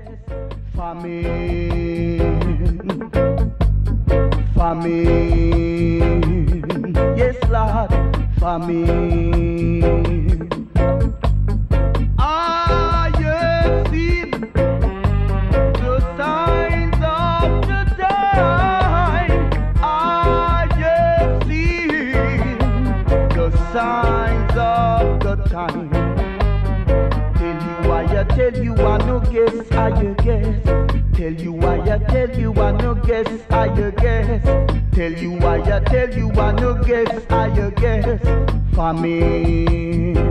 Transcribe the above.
famine, famine, yes Lord, famine. I have seen the signs of the time. I have seen the signs of the time. Tell you I no guess, I guess. Tell you I tell you I no guess, I guess. Tell you I tell you I no guess, I guess. Famine.